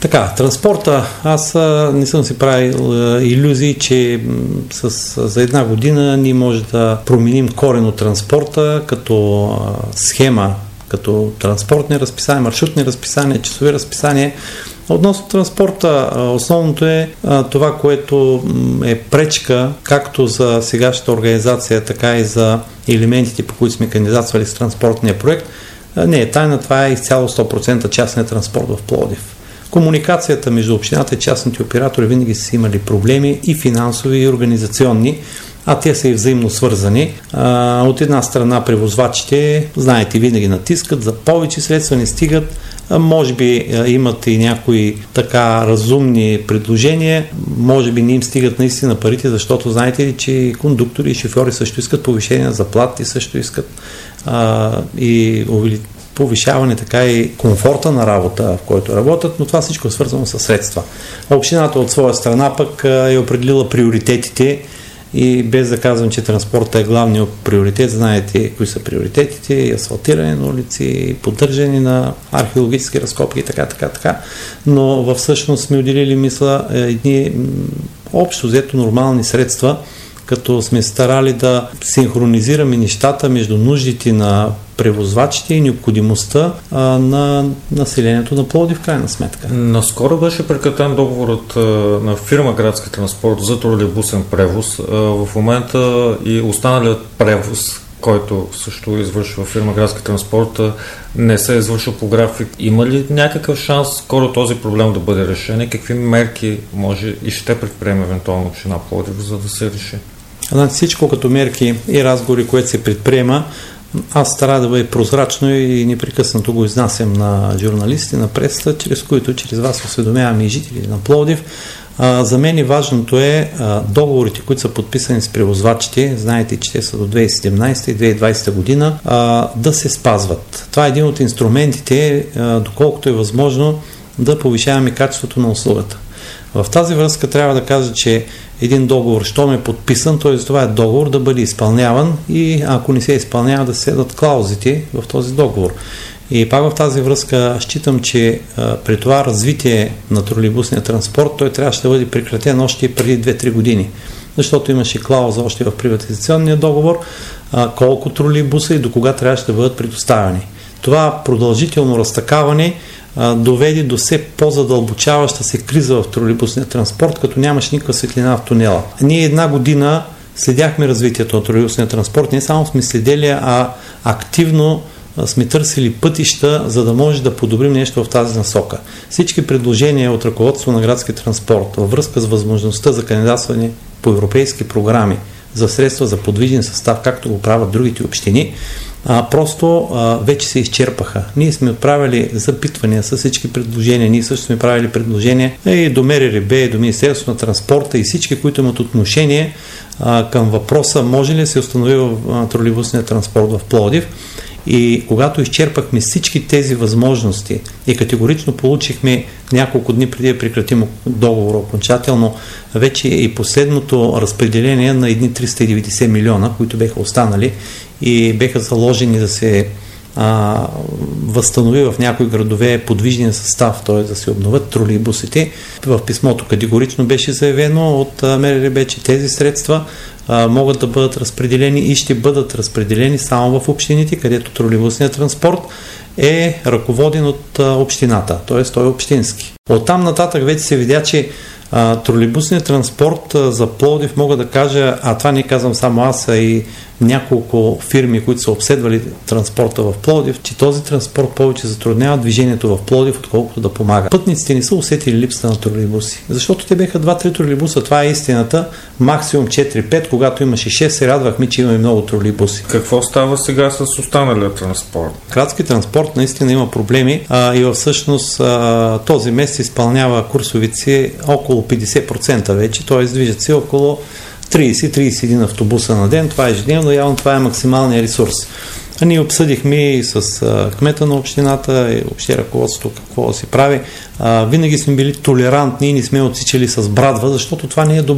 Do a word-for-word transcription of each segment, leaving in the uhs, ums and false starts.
Така, транспорта, аз а, не съм си правил а, илюзии, че с, с, за една година ние може да променим коренно транспорта като а, схема, като транспортни разписания, маршрутни разписания, часови разписания. Относно транспорта, основното е а, това, което е пречка както за сегашната организация, така и за елементите, по които сме кандидатствали с транспортния проект. А, не е тайна, това е изцяло сто процента частния транспорт в Пловдив. Комуникацията между общината и частните оператори винаги са имали проблеми и финансови, и организационни, а те са и взаимно свързани. А, от една страна превозвачите, знаете, винаги натискат за повече средства, не стигат. А, може би а, имат и някои така разумни предложения, може би не им стигат наистина парите, защото знаете ли, че кондуктори и шофьори също искат повишение на заплати, също искат а, и увеличение, повишаване така и комфорта на работа, в който работят, но това всичко е свързано с средства. Общината от своя страна пък е определила приоритетите и без да казвам, че транспортът е главният приоритет, знаете кои са приоритетите, асфалтиране на улици, поддържане на археологически разкопки и така, така, така, но всъщност сме отделили, мисля, едни общо взето нормални средства, като сме старали да синхронизираме нещата между нуждите на превозвачите и необходимостта а, на населението на Пловдив, в крайна сметка. Наскоро беше прекратен договорът а, на фирма Градски транспорт за тролейбусен превоз. А, в момента и останалият превоз, който също извършва фирма Градски транспорт, не се извършва по график. Има ли някакъв шанс скоро този проблем да бъде решен и какви мерки може и ще предприеме евентуално община Пловдив, за да се реши? Значи всичко като мерки и разговори, което се предприема, аз стара да бъде прозрачно и непрекъснато го изнасям на журналисти, на пресата, чрез които чрез вас осведомяваме и жители на Пловдив. А, за мен и важното е а, договорите, които са подписани с превозвачите, знаете, че те са до две хиляди и седемнадесета и две хиляди и двадесета година, а, да се спазват. Това е един от инструментите, а, доколкото е възможно, да повишаваме качеството на услугата. В тази връзка трябва да кажа, че един договор, щом е подписан, т.е. това е договор да бъде изпълняван и ако не се изпълнява, да се седат клаузите в този договор. И пак в тази връзка считам, че а, при това развитие на тролейбусния транспорт, той трябваше да бъде прекратен още преди две-три години, защото имаше клауза още в приватизационния договор, а, колко тролейбуса и до кога трябваше да бъдат предоставени. Това продължително разтакаване доведе до все по-задълбочаваща се криза в тролейбусния транспорт, като нямаш никаква светлина в тунела. Ние една година следяхме развитието на тролейбусния транспорт, не само сме следели, а активно сме търсили пътища, за да може да подобрим нещо в тази насока. Всички предложения от ръководство на Градски транспорт във връзка с възможността за кандидатстване по европейски програми за средства за подвижен състав, както го правят другите общини, а, просто а, вече се изчерпаха. Ние сме отправили запитвания с всички предложения, ние също сме правили предложения и до МРРБ, и до Министерството на транспорта и всички, които имат отношение а, към въпроса, може ли да се установи в тролейбусния транспорт в Пловдив. И когато изчерпахме всички тези възможности и категорично получихме няколко дни преди да прекратим договора окончателно, вече и последното разпределение на едни триста и деветдесет милиона, които беха останали и беха заложени да се а, възстанови в някои градове подвижния състав, т.е. да се обновят тролейбусите. В писмото категорично беше заявено от МРРБ, че тези средства а, могат да бъдат разпределени и ще бъдат разпределени само в общините, където тролейбусният транспорт е ръководен от а, общината, т.е. той е общински. Оттам нататък вече се видя, че а, тролейбусният транспорт а, за Пловдив, мога да кажа, а това не казвам само аз, а и няколко фирми, които са обследвали транспорта в Пловдив, че този транспорт повече затруднява движението в Пловдив, отколкото да помага. Пътниците не са усетили липсата на тролейбуси, защото те беха два-три тролейбуса, това е истината, максимум четири-пет, когато имаше шест, се радвахме, че имаме много тролейбуси. Какво става сега с останалия транспорт? Градски транспорт наистина има проблеми а, и всъщност а, този месец изпълнява курсовите си около петдесет процента вече, т.е. движат се около тридесет-тридесет и един автобуса на ден, това е ежедневно, явно това е максималния ресурс. А ние обсъдихме и с а, кмета на общината и въобще ръководството какво да се прави. А, винаги сме били толерантни и не сме отсичали с брадва, защото това не е добро.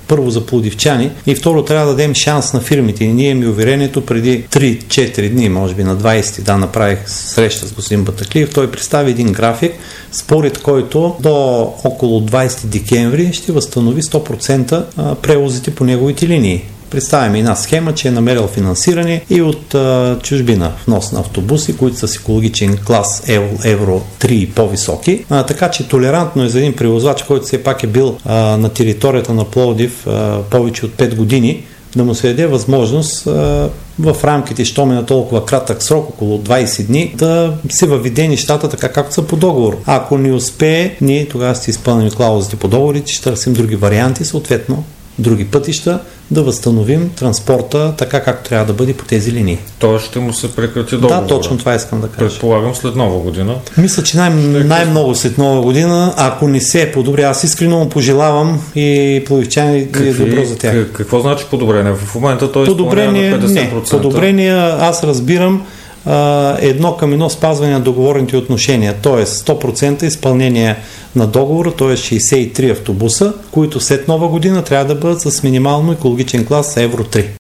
първо за пловдивчани и второ трябва да дадем шанс на фирмите. И ние ми уверението преди три-четири дни, може би на двайсети, да, направих среща с господин Батаклиев. Той представи един график, според който до около двайсети декември ще възстанови сто процента превозите по неговите линии. Представяме една схема, че е намерил финансиране и от а, чужбина внос на автобуси, които са с екологичен клас Евро три и по-високи. А, така че толерантно е за един превозвач, който все пак е бил а, на територията на Пловдив а, повече от пет години, да му се даде възможност а, в рамките, що ме на толкова кратък срок, около двайсет дни, да се въведе нещата така, както са по договор. Ако не успее, ние тогава ще изпълним клаузите по договорите, ще търсим други варианти, съответно други пътища, да възстановим транспорта така, както трябва да бъде по тези линии. Той ще му се прекрати договора. Да, точно това искам да кажа. Предполагам след нова година. Мисля, че най- най-много след нова година, ако не се подобри, аз искрено му пожелавам и пловдивчани е добро за тях. Какво значи подобрение? В момента той изпълнява на петдесет процента. Не, подобрение аз разбирам едно към едно спазване на договорните отношения, т.е. сто процента изпълнение на договора, т.е. шейсет и три автобуса, които след нова година трябва да бъдат с минимално екологичен клас Евро три.